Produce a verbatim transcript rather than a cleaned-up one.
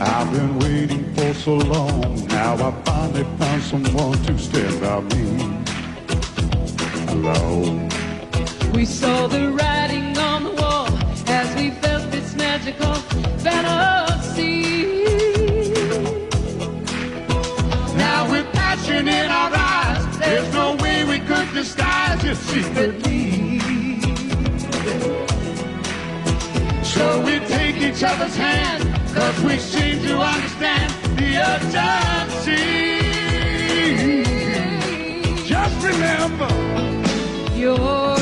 I've been waiting for so long. Now I finally found someone to stand by me. Alone. We saw the writing on the wall as we felt this magical fantasy. Now with passion in our eyes, there's no way we could disguise it secretly. So we take each other's hand, cause we seem to understand the urgency. Just remember, you're